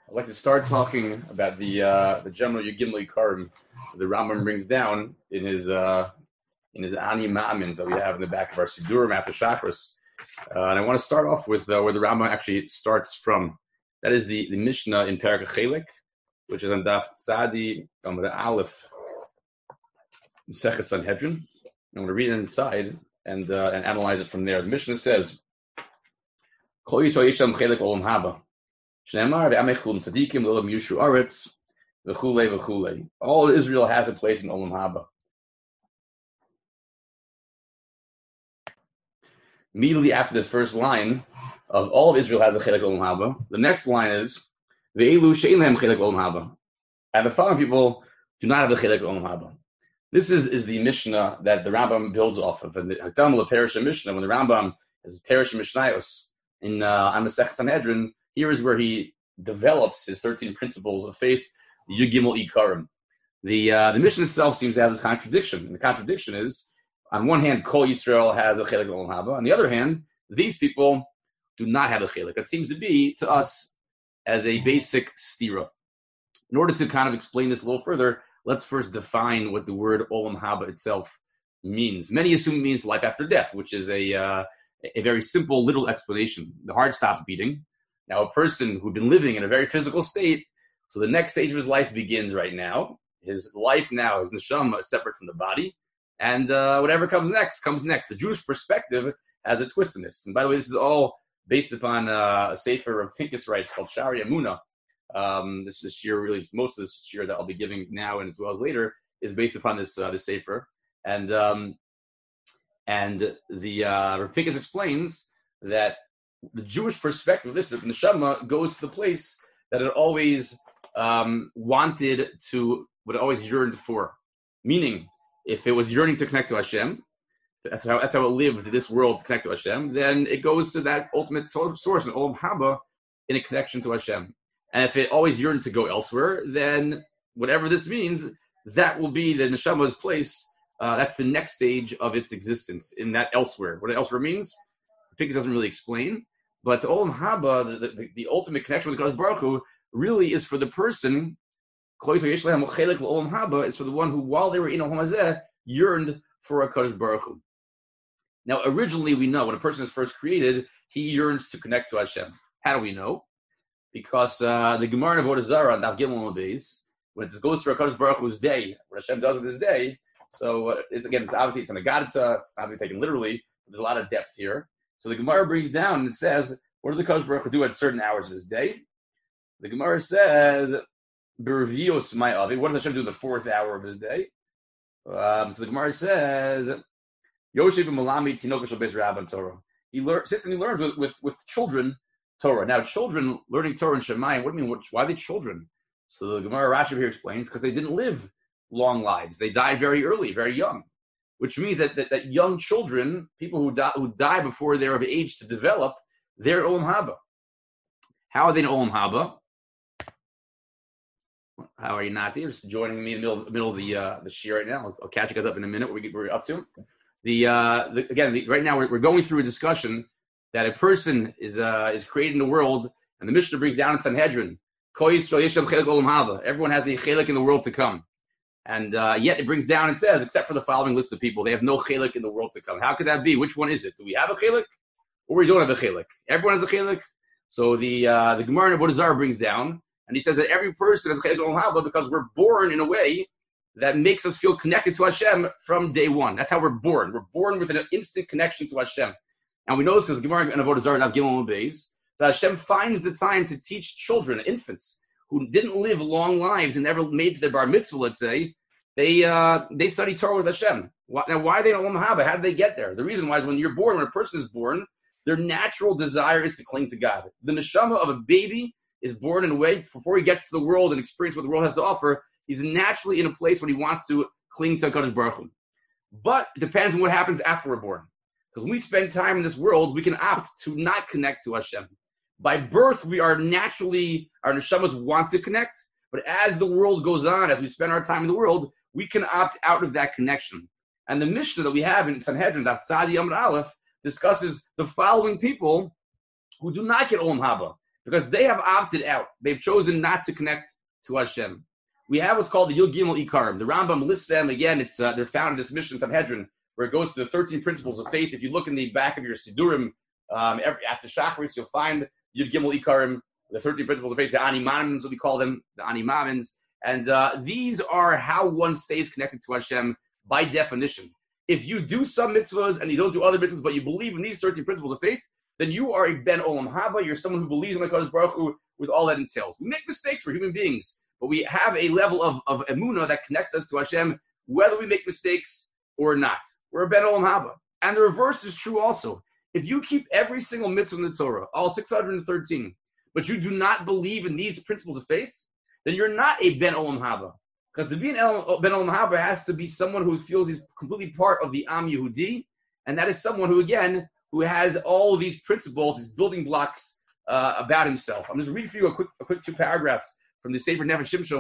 I'd like to start talking about the general Yigimli Karim the Rambam brings down in his Ani Ma'amins that we have in the back of our Sidurim after Chakras. And I want to start off with where the Rambam actually starts from. That is the Mishnah in Perek Chelik, which is on Daf Tzadi Amud Aleph, Masechet Sanhedrin. I'm going to read it inside and analyze it from there. The Mishnah says, Kol Yisrael Yishem Chelik Olam Haba. Shneimar ve'amechum tzadikim l'olam yushu aretz v'chulei v'chulei. All Israel has a place in Olam Haba. Immediately after this first line of all of Israel has a chelik Olam Haba, the next line is ve'elu she'en lehem chelik Olam Haba, and the following people do not have the chelik Olam Haba. This is the Mishnah that the Rambam builds off of, and the Hakdam LePerush Mishnah. When the Rambam has Perush Mishnayos in Masechet Sanhedrin, here is where he develops his 13 principles of faith, the Yud-Gimel Ikarim. The mission itself seems to have this contradiction. And the contradiction is, on one hand, Kol Yisrael has a Chelik Olam Haba. On the other hand, these people do not have a Chelik. That seems to be, to us, as a basic stira. In order to kind of explain this a little further, let's first define what the word Olam Haba itself means. Many assume it means life after death, which is a very simple little explanation. The heart stops beating. Now, a person who'd been living in a very physical state, so the next stage of his life begins right now. His life now is neshama, separate from the body, and whatever comes next, comes next. The Jewish perspective has a twist in this. And by the way, this is all based upon a sefer of Pincus writes called Shari Amuna. This is shir, really, most of this shir that I'll be giving now and as well as later is based upon this sefer. And the Rav Pincus explains that the Jewish perspective of this neshama goes to the place that it always wanted to, what it always yearned for. Meaning, if it was yearning to connect to Hashem, that's how it lived this world to connect to Hashem, then it goes to that ultimate source, an Olam Haba, in a connection to Hashem. And if it always yearned to go elsewhere, then whatever this means, that will be the neshama's place. That's the next stage of its existence in that elsewhere. What elsewhere means, Pincus doesn't really explain, but the Olam Haba, the ultimate connection with the Kadosh Baruch Hu, really is for the person. Is for the one who, while they were in Olam Hazeh, yearned for a Kadosh Baruch Hu. Now, originally, we know when a person is first created, he yearns to connect to Hashem. How do we know? Because the Gemara in Avodah Zarah on Daf Gimel Beis, when it goes through a Kadosh Baruch Hu's day, what Hashem does with his day, so it's obviously it's an agadita, it's not to be taken literally, but there's a lot of depth here. So the Gemara brings down and it says, what does the Kadosh Baruch Hu do at certain hours of his day? The Gemara says, B'revios ma'avi. What does Hashem do in the fourth hour of his day? So the Gemara says, Yoshev Malami Tinoka Shel Beis Rabban Torah. He sits and he learns with children Torah. Now, children learning Torah and Shemayim, what do you mean? Why are they children? So the Gemara Rashi here explains, because they didn't live long lives. They died very early, very young. Which means that young children, people who die before they're of age to develop, they're Olam Haba. How are they in Olam Haba? How are you, Nati? You're just joining me in the middle of the shir right now. I'll catch you guys up in a minute. What we're up to. Right now we're going through a discussion that a person is created in the world, and the Mishnah brings down in Sanhedrin, Kol Yisrael Yishem Chelik Olam Haba. Everyone has a chelik in the world to come. And yet it brings down and says, except for the following list of people, they have no chelik in the world to come. How could that be? Which one is it? Do we have a chelik, or we don't have a chelik? Everyone has a chelik. So the Gemara in Avodah Zarah brings down, and he says that every person has a chelik Olam Haba because we're born in a way that makes us feel connected to Hashem from day one. That's how we're born. We're born with an instant connection to Hashem. And we know this because the Gemara in Avodah Zarah Daf Gimel Beis, that Hashem finds the time to teach children, infants, who didn't live long lives and never made to their bar mitzvah, let's say, they study Torah with Hashem. Now, why are they in Olam Haba? How did they get there? The reason why is when a person is born, their natural desire is to cling to God. The neshama of a baby is born in a way, before he gets to the world and experience what the world has to offer, he's naturally in a place when he wants to cling to HaKadosh Baruch Hu. But it depends on what happens after we're born. Because when we spend time in this world, we can opt to not connect to Hashem. By birth, we are naturally, our neshamas want to connect, but as the world goes on, as we spend our time in the world, we can opt out of that connection. And the Mishnah that we have in Sanhedrin, Daf Tzadi Amud Aleph, discusses the following people who do not get Olam Haba. because they have opted out. They've chosen not to connect to Hashem. We have what's called the Yud Gimel Ikarim. The Rambam lists them again. It's they're found in this Mishnah Sanhedrin, where it goes to the 13 principles of faith. If you look in the back of your Sidurim, after Shacharis, you'll find Yud Gimel Ikarim, the 13 principles of faith, the Ani Mamins, what we call them, the Ani Mamins. And these are how one stays connected to Hashem by definition. If you do some mitzvahs and you don't do other mitzvahs, but you believe in these 13 principles of faith, then you are a Ben Olam Haba. You're someone who believes in HaKadosh Baruch Hu with all that entails. We make mistakes, we're human beings, but we have a level of emunah that connects us to Hashem, whether we make mistakes or not. We're a Ben Olam Haba. And the reverse is true also. If you keep every single mitzvah in the Torah, all 613, but you do not believe in these principles of faith, then you're not a Ben Olam Haba. Because to be an Ben Olam Haba has to be someone who feels he's completely part of the Am Yehudi, and that is someone who, again, who has all these principles, these building blocks about himself. I'm just reading for you a quick 2 paragraphs from the Sefer Nefesh Shimshon,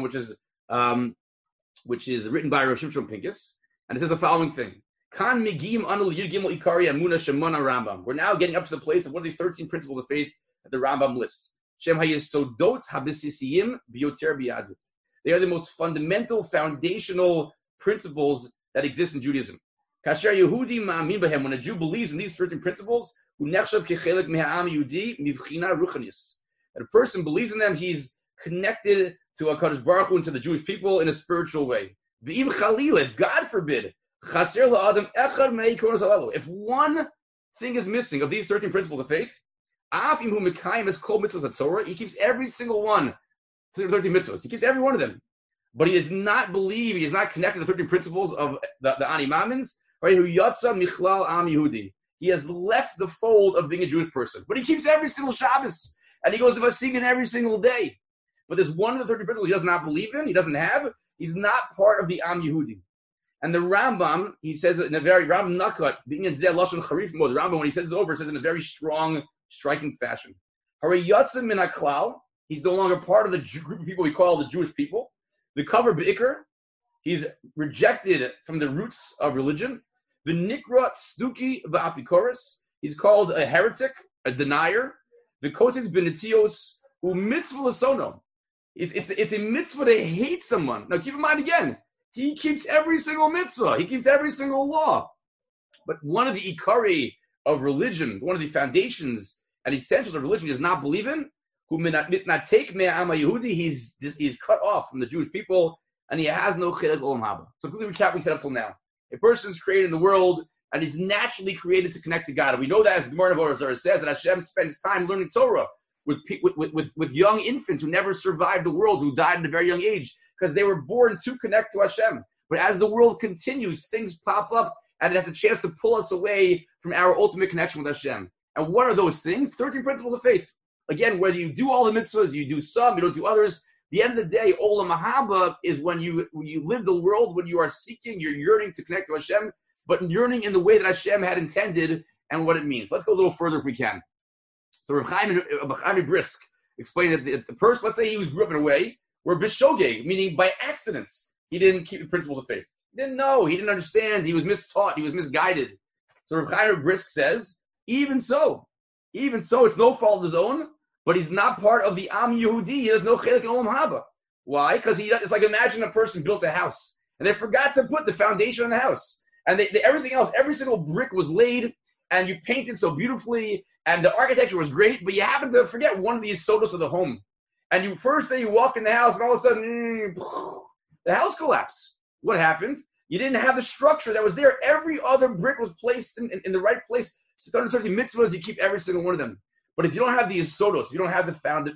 which is written by Rav Shimshon Pincus, and it says the following thing: Kan migim anul yud gimel ikari amuna shemona Rambam. We're now getting up to the place of what are these 13 principles of faith that the Rambam lists. Shem hayesodot habisisiyim biyoter biyadut. They are the most fundamental, foundational principles that exist in Judaism. Kasher Yehudi ma'amin b'hem. When a Jew believes in these 13 principles, hu nechshav kechelek me'ha'am Yehudi mivchina ruchanius. And a person believes in them, he's connected to HaKadosh Baruch Hu and to the Jewish people in a spiritual way. V'im chalil, if God forbid, chaser la'adam echad me'ikonos halalu. If one thing is missing of these 13 principles of faith, af im hu mekayim es kol mitzvos haTorah, he keeps every single one, 13 mitzvos. He keeps every one of them. But he does not believe, he is not connected to the 13 principles of the Ani Mamins, right? Who yatsa michlal am Yehudi. He has left the fold of being a Jewish person. But he keeps every single Shabbos, and he goes to Vasigan every single day. But there's one of the 13 principles he does not believe in, he doesn't have, he's not part of the Am Yehudi. And the Rambam, he says it in a very, Rambam Nakat, being in Zeh Lashon Charif mode, the Rambam, when he says it over, says it in a very strong, striking fashion. Hare yatsa min haklal, he's no longer part of the group of people we call the Jewish people. The cover Be'ikr, he's rejected from the roots of religion. The Nikra Stuki V'Apikoros, he's called a heretic, a denier. The Kotex Benetios U'Mitzvah Lasono. It's a mitzvah to hate someone. Now keep in mind again, he keeps every single mitzvah, he keeps every single law. But one of the ikari of religion, one of the foundations and essentials of religion he does not believe in, who may not take me'am Yehudi, he's cut off from the Jewish people, and he has no chilek olam haba. So quickly recap what we said up till now. A person is created in the world, and he's naturally created to connect to God. And we know that, as the Gemara of Orazar says, that Hashem spends time learning Torah with young infants who never survived the world, who died at a very young age, because they were born to connect to Hashem. But as the world continues, things pop up, and it has a chance to pull us away from our ultimate connection with Hashem. And what are those things? 13 principles of faith. Again, whether you do all the mitzvahs, you do some, you don't do others, the end of the day, Olam Haba is when you live the world, when you are seeking, you're yearning to connect to Hashem, but yearning in the way that Hashem had intended and what it means. Let's go a little further if we can. So Rav Chaim Brisk explained that the person, let's say he grew up in a way where bishogeg, meaning by accidents, he didn't keep the principles of faith. He didn't know, he didn't understand, he was mistaught, he was misguided. So Rav Chaim Brisk says, even so, it's no fault of his own, but he's not part of the Am Yehudi. He has no chilek in Olam Haba. Why? Because it's like, imagine a person built a house and they forgot to put the foundation on the house, and everything else, every single brick was laid, and you painted so beautifully, and the architecture was great, but you happen to forget one of the yesodos of the home. And you walk in the house, and all of a sudden, the house collapsed. What happened? You didn't have the structure that was there. Every other brick was placed in the right place. 630 mitzvahs, you keep every single one of them. But if you don't have the yesodos, you don't have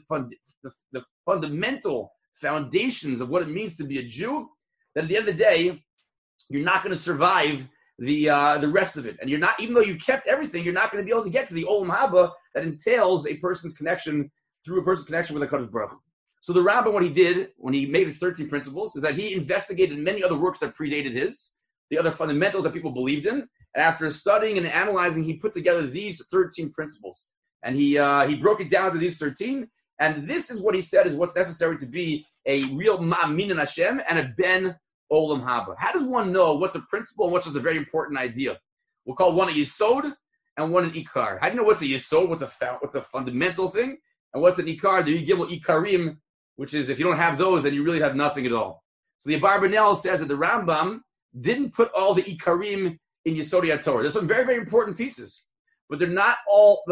the fundamental foundations of what it means to be a Jew, then at the end of the day, you're not going to survive the rest of it. And you're not, even though you kept everything, you're not going to be able to get to the Olam Haba that entails a person's connection with HaKadosh Baruch Hu. So the Rambam, what he did when he made his 13 principles is that he investigated many other works that predated his, the other fundamentals that people believed in, and after studying and analyzing, he put together these 13 principles. And he broke it down to these 13, and this is what he said is what's necessary to be a real ma'amin in Hashem and a ben olam haba. How does one know what's a principle and what's just a very important idea? We'll call one a yesod and one an ikar. How do you know what's a yesod, what's a fundamental thing, And what's an Ikar? The Gimel Ikarim, which is if you don't have those, then you really have nothing at all. So the Abarbanel says that the Rambam didn't put all the Ikarim in Yesodei HaTorah. There's some very, very important pieces, but they're not all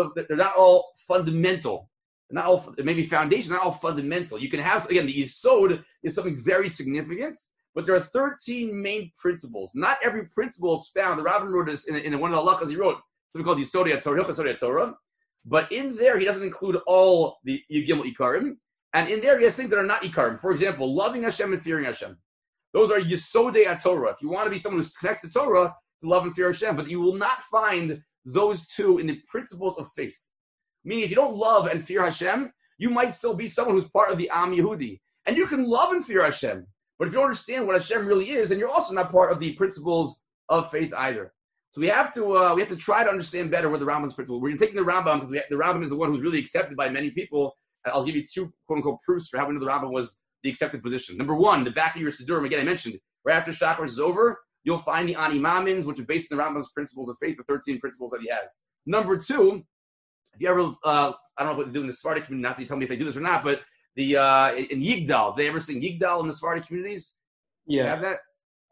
fundamental. They're not all, maybe foundation, not all fundamental. You can have, again, the Yesod is something very significant, but there are 13 main principles. Not every principle is found. The Rambam wrote this in one of the halachas he wrote, something called Yesodei HaTorah, but in there he doesn't include all the Gimel Ikarim, and in there he has things that are not Ikarim. For example, loving Hashem and fearing Hashem. Those are Yesodei HaTorah. If you want to be someone who connects to Torah, to love and fear Hashem, but you will not find those two in the principles of faith. Meaning, if you don't love and fear Hashem, you might still be someone who's part of the Am Yehudi. And you can love and fear Hashem, but if you don't understand what Hashem really is, then you're also not part of the principles of faith either. So we have to try to understand better what the Rambam's principle. We're taking the Rambam because the Rambam is the one who's really accepted by many people. And I'll give you two quote-unquote proofs for how we know the Rambam was the accepted position. Number one, the back of your Siddurim, again, I mentioned, right after Shachar is over, you'll find the Ani Mamins, which are based on the Rambam's principles of faith, the 13 principles that he has. Number two, if you ever, I don't know what they do in the Sephardic community, not that you tell me if they do this or not, but the in Yigdal, they ever sing Yigdal in the Sephardic communities? Yeah. You have that?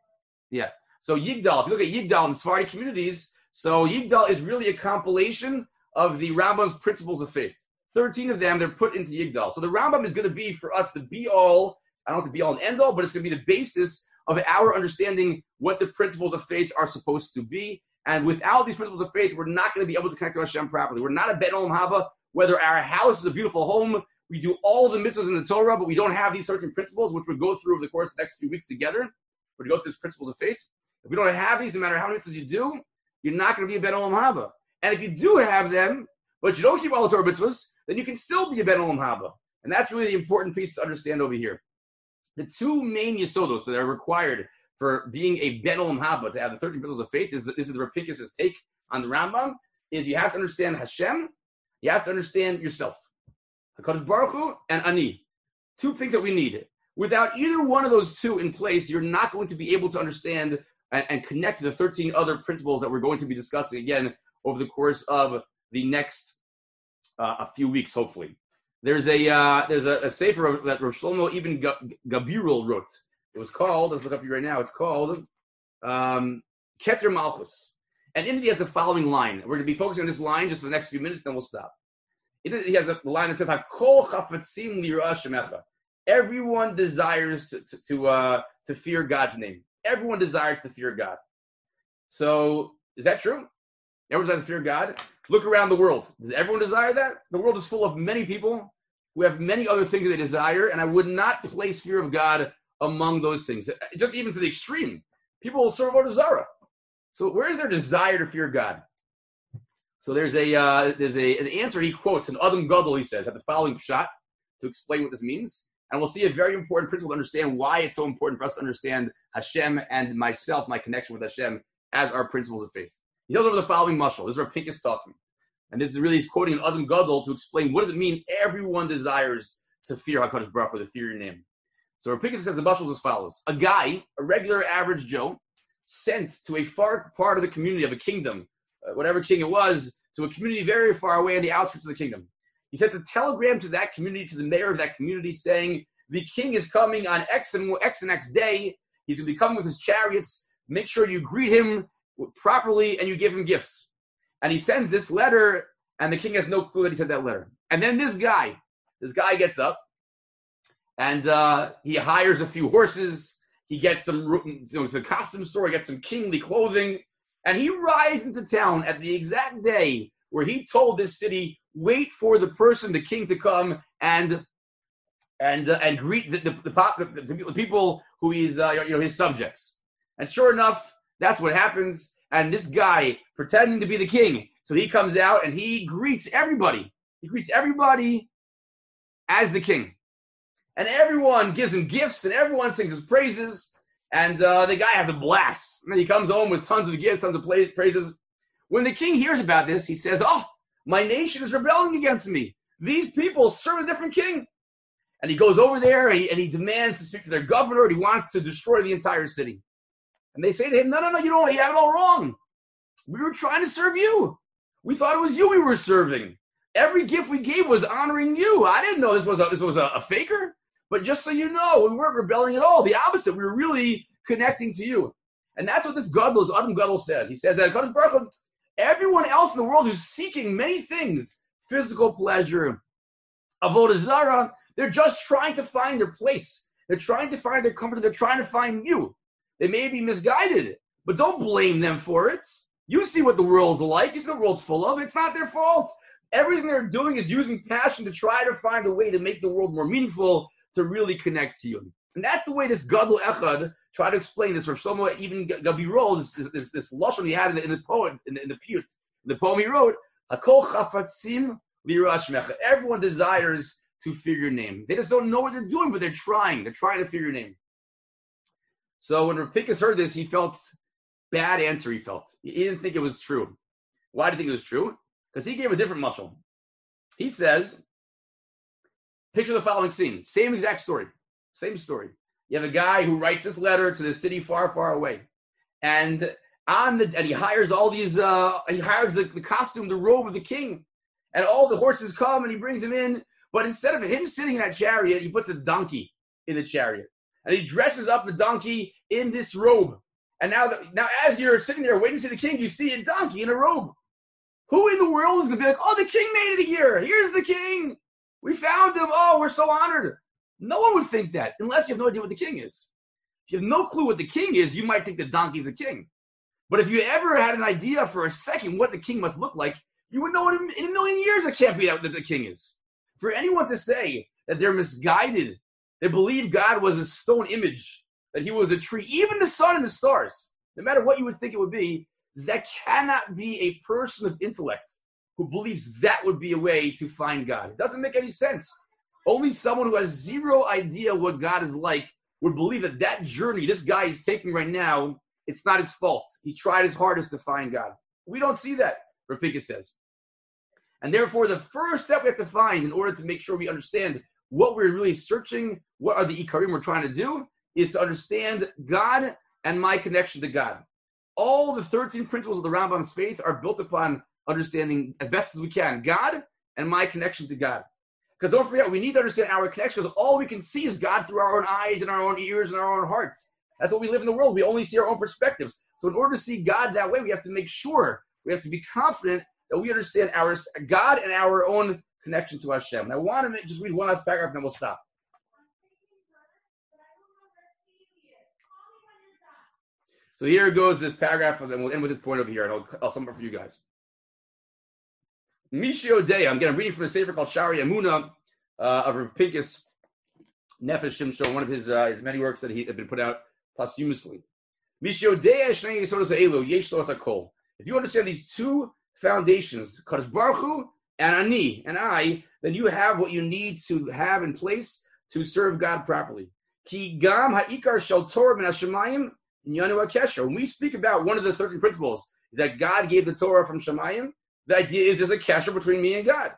Yeah. So Yigdal, if you look at Yigdal in the Sephardic communities, so Yigdal is really a compilation of the Rambam's principles of faith. 13 of them, they're put into Yigdal. So the Rambam is going to be, for us, the be-all, I don't know if the be-all and end-all, but it's going to be the basis of our understanding what the principles of faith are supposed to be. And without these principles of faith, we're not going to be able to connect to Hashem properly. We're not a Ben Olam Haba. Whether our house is a beautiful home, we do all the mitzvahs in the Torah, but we don't have these certain principles, which we'll go through over the course of the next few weeks together. We're going to go through these principles of faith. If we don't have these, no matter how many mitzvahs you do, you're not going to be a Ben Olam Haba. And if you do have them, but you don't keep all the Torah mitzvahs, then you can still be a Ben Olam Haba. And that's really the important piece to understand over here. The two main yesodos that are required for being a Ben Olam Haba, to have the 13 principles of faith, this is the Rav Pinkus's take on the Rambam, is you have to understand Hashem, you have to understand yourself. HaKadosh Baruch Hu and Ani. Two things that we need. Without either one of those two in place, you're not going to be able to understand and connect to the 13 other principles that we're going to be discussing again over the course of the next a few weeks, hopefully. There's a sefer that Rav Shlomo Ibn Gabirol wrote. It was called, let's look up here right now, it's called Keter Malchus. And in it he has the following line. We're going to be focusing on this line just for the next few minutes, then we'll stop. He has a line that says, HaKol chafatzim lirah shemecha. Everyone desires to fear God's name. Everyone desires to fear God. So, is that true? Everyone desires to fear God? Look around the world. Does everyone desire that? The world is full of many people who have many other things they desire, and I would not place fear of God among those things. Just even to the extreme. People will serve Avodah Zarah. So where is their desire to fear God? So there's an answer he quotes in Adam Gadol, he says, at the following pshat to explain what this means. And we'll see a very important principle to understand why it's so important for us to understand Hashem and myself, my connection with Hashem, as our principles of faith. He tells over the following mashal. This is Rav Pinkus talking. And this is really, he's quoting an Adam Gadol to explain what does it mean everyone desires to fear HaKadosh Baruch Hu, to fear your name. So Rav Pinkus says the mashal is as follows. A guy, a regular average Joe, sent to a far part of the community of a kingdom, whatever king it was, to a community very far away in the outskirts of the kingdom. He sent a telegram to that community, to the mayor of that community, saying, the king is coming on X and X day. He's going to be coming with his chariots. Make sure you greet him properly and you give him gifts. And he sends this letter, and the king has no clue that he sent that letter. And then this guy gets up, and he hires a few horses. He gets to the costume store, he gets some kingly clothing, and he rides into town at the exact day where he told this city, wait for the person, the king, to come and greet the people who he's his subjects. And sure enough, that's what happens. And this guy, pretending to be the king, so he comes out and he greets everybody. He greets everybody as the king. And everyone gives him gifts, and everyone sings his praises. And the guy has a blast. And then he comes home with tons of gifts, tons of praises. When the king hears about this, he says, oh, my nation is rebelling against me. These people serve a different king. And he goes over there, and he demands to speak to their governor, and he wants to destroy the entire city. And they say to him, no, you have it all wrong. We were trying to serve you. We thought it was you we were serving. Every gift we gave was honoring you. I didn't know this was a faker. But just so you know, we weren't rebelling at all. The opposite. We were really connecting to you. And that's what this Gadol, this Adam Gadol says. He says that Kadosh Baruch Hu, everyone else in the world who's seeking many things, physical pleasure, avodah zarah, they're just trying to find their place. They're trying to find their comfort. They're trying to find you. They may be misguided, but don't blame them for it. You see what the world's like. You see what the world's full of. It's not their fault. Everything they're doing is using passion to try to find a way to make the world more meaningful, to really connect to you. And that's the way this Gadol Echad tried to explain this. Rav Shlomo even Gabirol, this lashon he had in the poem, in the poem he wrote, Hakol chafatzim lirah shmecha. Everyone desires to fear your name. They just don't know what they're doing, but they're trying. They're trying to fear your name. So when Rav Pinkus heard this, he felt bad answer. He didn't think it was true. Why did he think it was true? Because he gave a different mashal. He says, picture the following scene. Same exact story. Same story. You have a guy who writes this letter to the city far, far away. And he hires all these, he hires the costume, the robe of the king. And all the horses come and he brings them in. But instead of him sitting in that chariot, he puts a donkey in the chariot. And he dresses up the donkey in this robe. And now as you're sitting there waiting to see the king, you see a donkey in a robe. Who in the world is going to be like, oh, the king made it here. Here's the king. We found him. Oh, we're so honored. No one would think that unless you have no idea what the king is. If you have no clue what the king is, you might think the donkey's the king. But if you ever had an idea for a second what the king must look like, you would know in a million years it can't be that the king is. For anyone to say that they're misguided, they believe God was a stone image, that he was a tree, even the sun and the stars, no matter what you would think it would be, that cannot be a person of intellect who believes that would be a way to find God. It doesn't make any sense. Only someone who has zero idea what God is like would believe that that journey this guy is taking right now, it's not his fault. He tried his hardest to find God. We don't see that, Rav Pinkus says. And therefore, the first step we have to find in order to make sure we understand what we're really searching, what are the ikarim we're trying to do, is to understand God and my connection to God. All the 13 principles of the Rambam's faith are built upon understanding as best as we can God and my connection to God. Because don't forget, we need to understand our connection, because all we can see is God through our own eyes and our own ears and our own hearts. That's what we live in the world. We only see our own perspectives. So in order to see God that way, we have to make sure, we have to be confident that we understand our God and our own connection to Hashem. And I want to just read one last paragraph and then we'll stop. So here goes this paragraph, and then we'll end with this point over here, and I'll sum it up for you guys. Mishio Dei, I'm reading from a sefer called Shari Amuna of Rav Pinkus Nefesh Shimshon, one of his many works that had been put out posthumously. Mishio Dei Shnei Yisodos Ha'elu Yesh Lo Hakol. If you understand these two foundations, Kadosh Baruch Hu and Ani and I, then you have what you need to have in place to serve God properly. Ki Gam Ha'ikar Shel Torah Min HaShemayim Yanu HaKesher. When we speak about one of the 13 principles, is that God gave the Torah from Shemayim. The idea is there's a kesher between me and God.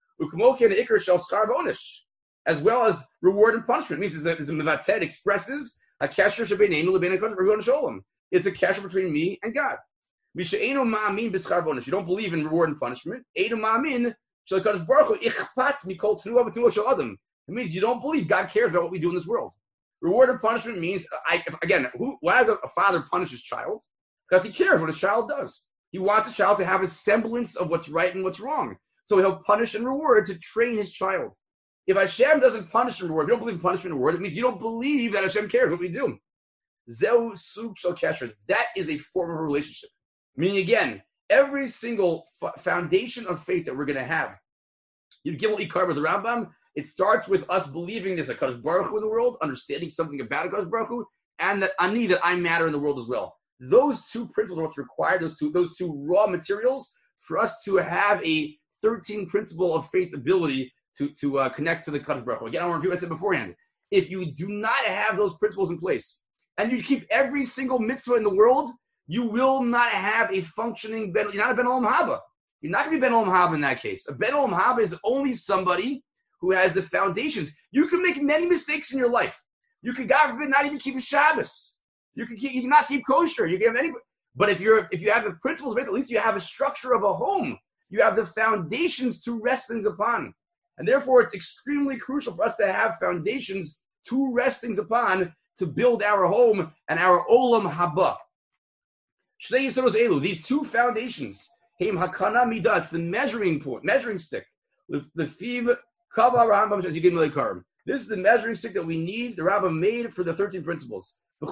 As well as reward and punishment. It means it's a mevated expresses a kesher shebeneinu lebein HaKadosh Shalom. It's a kesher between me and God. If you don't believe in reward and punishment, it means you don't believe God cares about what we do in this world. Reward and punishment means, why does a father punish his child? Because he cares what his child does. He wants his child to have a semblance of what's right and what's wrong. So he'll punish and reward to train his child. If Hashem doesn't punish and reward, if you don't believe in punishment and reward, it means you don't believe that Hashem cares what we do. Zeu sug shel kesher. That is a form of a relationship. Meaning, again, every single foundation of faith that we're going to have, you Gimel Ikar with the Rambam, it starts with us believing there's a Kadosh Baruch Hu in the world, understanding something about a Kadosh Baruch Hu, and that I matter in the world as well. Those two principles are what's required, those two raw materials for us to have a 13 principle of faith ability to connect to the Kadosh Baruch Hu. Again, I want to repeat what I said beforehand. If you do not have those principles in place, and you keep every single mitzvah in the world, you will not have a functioning Ben. You're not a Ben Olam Haba. You're not going to be Ben Olam Haba in that case. A Ben Olam Haba is only somebody who has the foundations. You can make many mistakes in your life. You can, God forbid, not even keep a Shabbos. You can not keep kosher. You can have any. But if you have the principles of it, at least you have a structure of a home. You have the foundations to rest things upon. And therefore, it's extremely crucial for us to have foundations to rest things upon to build our home and our olam haba. Shnei Yisrodos Elu, these two foundations, Heim Hakana Midah, it's the measuring point, measuring stick. The Fiv Kava Rambam Shazigim Leikarim. This is the measuring stick that we need, the Rambam made for the 13 principles. And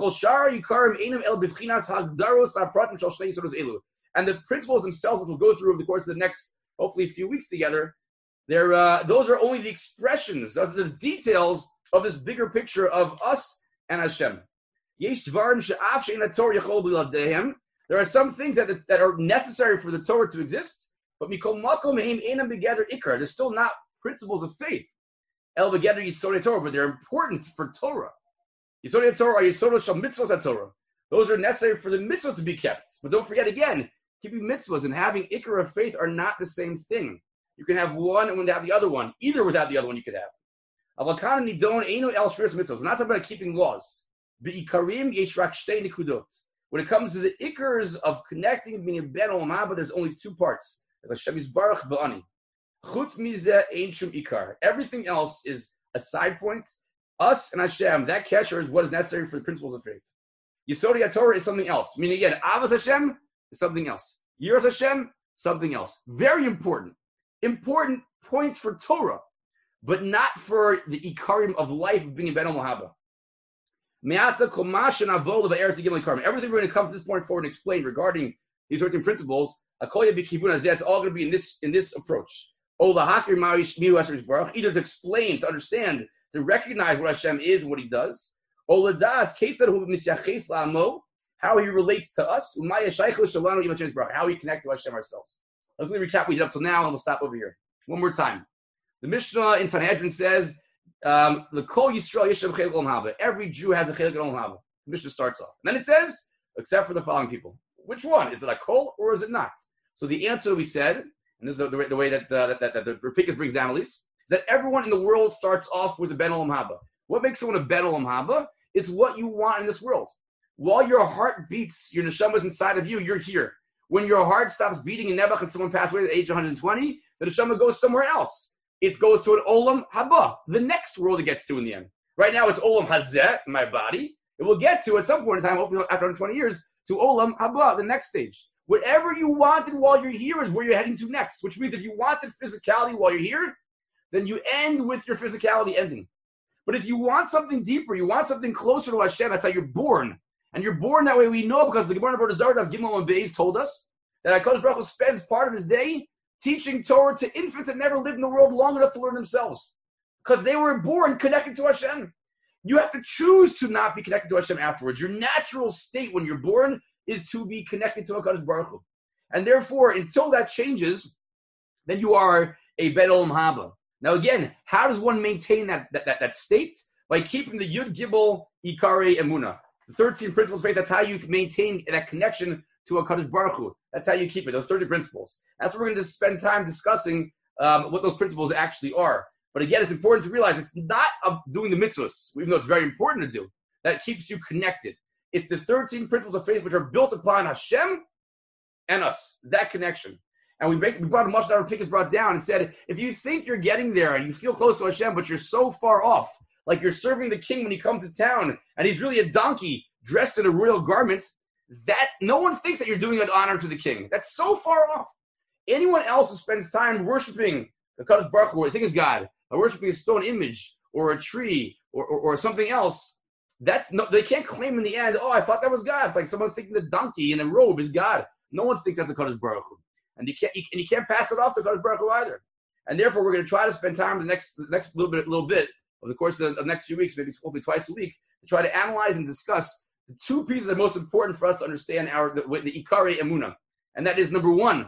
the principles themselves, which we'll go through over the course of the next, hopefully, few weeks together, those are only the expressions, those are the details of this bigger picture of us and Hashem. There are some things that are necessary for the Torah to exist, but they're still not principles of faith. But they're important for Torah. Yisodei Torah are Yisodei Shal Mitzvos Torah. Those are necessary for the mitzvah to be kept. But don't forget again, keeping mitzvahs and having ikar of faith are not the same thing. You can have one and without the other one. Either without the other one you could have. We're not talking about keeping laws. When it comes to the ikars of connecting, being a ben olam haba, there's only two parts. There's Hashem Yisbarach v'ani. Chut mizeh ein shum ikar. Everything else is a side point. Us and Hashem, that kesher is what is necessary for the principles of faith. Yisodei Torah is something else. Meaning again, Avos Hashem is something else. Yiras Hashem, something else. Very important. Important points for Torah, but not for the ikarim of life of being a ben olam haba. Everything we're going to come to this point forward and explain regarding these 13 principles, it's all going to be in this approach. Either to explain, to understand, to recognize what Hashem is and what He does, how He relates to us, how we connect to Hashem ourselves. Let's recap what we did up till now, and we'll stop over here. One more time. The Mishnah in Sanhedrin says, the Kol Yisrael Yeshem Chelik Olam Haba. Every Jew has a Chelik Olam Haba. The Mishnah starts off. And then it says, except for the following people. Which one? Is it a Kol or is it not? So the answer we said, and this is the way that the Rapikas brings down at least, is that everyone in the world starts off with a Ben Olam Haba. What makes someone a Ben Olam Haba? It's what you want in this world. While your heart beats, your neshama is inside of you, you're here. When your heart stops beating in Nebuch and someone passed away at the age of 120, the neshama goes somewhere else. It goes to an olam haba, the next world it gets to in the end. Right now it's olam hazeh, in my body. It will get to, at some point in time, hopefully after 120 years, to olam haba, the next stage. Whatever you wanted while you're here is where you're heading to next, which means if you wanted physicality while you're here, then you end with your physicality ending. But if you want something deeper, you want something closer to Hashem, that's how you're born. And you're born that way, we know, because the Gemara of Avodah of Gimel and Beis told us that HaKadosh Baruch Hu spends part of his day teaching Torah to infants that never lived in the world long enough to learn themselves. Because they were born connected to Hashem. You have to choose to not be connected to Hashem afterwards. Your natural state when you're born is to be connected to HaKadosh Baruch Hu. And therefore, until that changes, then you are a Ben Olam Haba. Now again, how does one maintain that state? By keeping the Yud Gibel Ikare Emunah. The 13 principles of faith, that's how you maintain that connection to HaKadosh Baruch Hu. That's how you keep it, those 30 principles. That's what we're going to spend time discussing what those principles actually are. But again, it's important to realize it's not of doing the mitzvahs, even though it's very important to do, that keeps you connected. It's the 13 principles of faith which are built upon Hashem and us, that connection. And we brought a much that our Pickett brought down and said, if you think you're getting there and you feel close to Hashem, but you're so far off, like you're serving the king when he comes to town, and he's really a donkey dressed in a royal garment, that no one thinks that you're doing an honor to the king. That's so far off. Anyone else who spends time worshiping the HaKadosh Baruch Hu, I think is God, or worshiping a stone image, or a tree, or something else, they can't claim in the end, oh, I thought that was God. It's like someone thinking the donkey in a robe is God. No one thinks that's the HaKadosh Baruch Hu. And you can't pass it off to HaKadosh Baruch Hu either. And therefore, we're going to try to spend time the next little bit over the course of the next few weeks, maybe hopefully twice a week, to try to analyze and discuss the two pieces that are most important for us to understand the Ikari Emunah. And that is number one,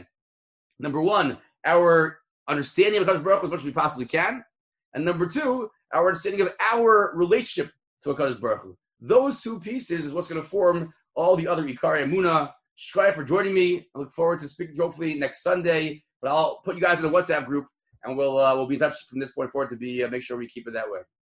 our understanding of HaKadosh Baruch Hu as much as we possibly can. And number two, our understanding of our relationship to HaKadosh Baruch Hu. Those two pieces is what's going to form all the other Ikari Emunah. Shkaya for joining me. I look forward to speaking to you hopefully next Sunday. But I'll put you guys in a WhatsApp group, and we'll be in touch from this point forward to make sure we keep it that way.